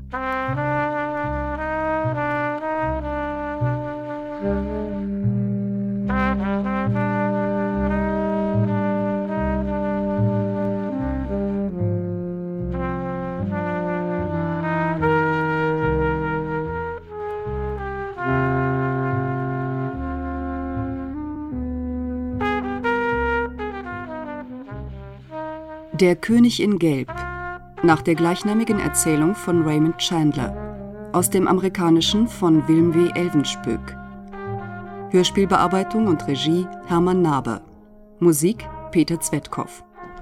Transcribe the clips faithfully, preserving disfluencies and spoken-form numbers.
Der König in Gelb, nach der gleichnamigen Erzählung von Raymond Chandler, aus dem Amerikanischen von Willem W. Elvenspöck. Hörspielbearbeitung und Regie Hermann Naber. Musik Peter Zvetkov.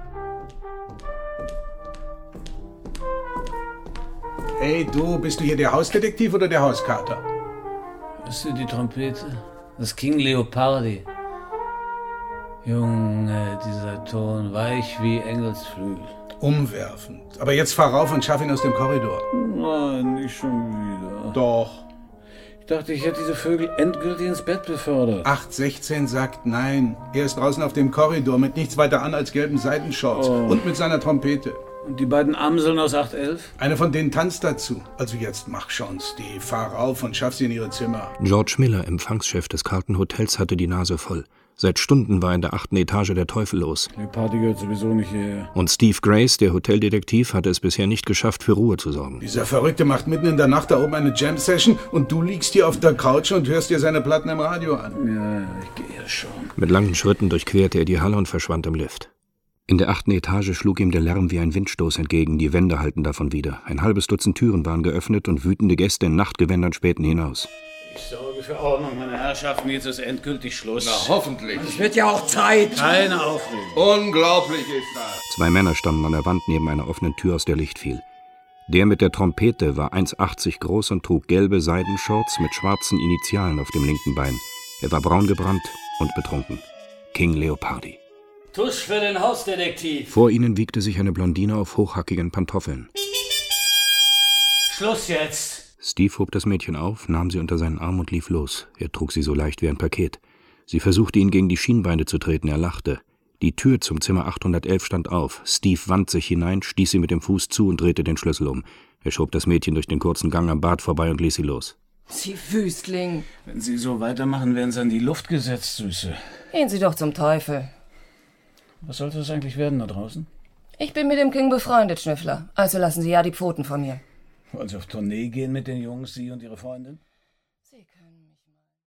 Hey du, bist du hier der Hausdetektiv oder der Hauskater? Hörst du die Trompete? Das King Leopardi. Junge, dieser Ton, weich wie Engelsflügel. Umwerfend. Aber jetzt fahr rauf und schaff ihn aus dem Korridor. Nein, nicht schon wieder. Doch. Ich dachte, ich hätte diese Vögel endgültig ins Bett befördert. acht sechzehn sagt nein. Er ist draußen auf dem Korridor mit nichts weiter an als gelben Seidenshorts. Oh. Und mit seiner Trompete. Und die beiden Amseln aus acht elf? Eine von denen tanzt dazu. Also jetzt mach schon, Steve. Fahr rauf und schaff sie in ihre Zimmer. George Miller, Empfangschef des Carlton Hotels, hatte die Nase voll. Seit Stunden war in der achten Etage der Teufel los. Die Party gehört sowieso nicht hierher. Und Steve Grace, der Hoteldetektiv, hatte es bisher nicht geschafft, für Ruhe zu sorgen. Dieser Verrückte macht mitten in der Nacht da oben eine Jam-Session und du liegst hier auf der Couch und hörst dir seine Platten im Radio an. Ja, ich gehe ja schon. Mit langen Schritten durchquerte er die Halle und verschwand im Lift. In der achten Etage schlug ihm der Lärm wie ein Windstoß entgegen, die Wände hallten davon wieder. Ein halbes Dutzend Türen waren geöffnet und wütende Gäste in Nachtgewändern spähten hinaus. Ich sorge für Ordnung, meine Herrschaften, jetzt ist endgültig Schluss. Na, hoffentlich. Es wird ja auch Zeit. Keine Aufregung. Unglaublich ist das. Zwei Männer standen an der Wand neben einer offenen Tür, aus der Licht fiel. Der mit der Trompete war eins achtzig groß und trug gelbe Seidenshorts mit schwarzen Initialen auf dem linken Bein. Er war braun gebrannt und betrunken. King Leopardi. Tusch für den Hausdetektiv. Vor ihnen wiegte sich eine Blondine auf hochhackigen Pantoffeln. Schluss jetzt. Steve hob das Mädchen auf, nahm sie unter seinen Arm und lief los. Er trug sie so leicht wie ein Paket. Sie versuchte, ihn gegen die Schienbeine zu treten. Er lachte. Die Tür zum Zimmer achthundertelf stand auf. Steve wand sich hinein, stieß sie mit dem Fuß zu und drehte den Schlüssel um. Er schob das Mädchen durch den kurzen Gang am Bad vorbei und ließ sie los. Sie Wüstling. Wenn Sie so weitermachen, werden Sie an die Luft gesetzt, Süße. Gehen Sie doch zum Teufel. Was sollte das eigentlich werden da draußen? Ich bin mit dem King befreundet, Schnüffler. Also lassen Sie ja die Pfoten von mir. Wollen Sie auf Tournee gehen mit den Jungs, Sie und Ihre Freundin?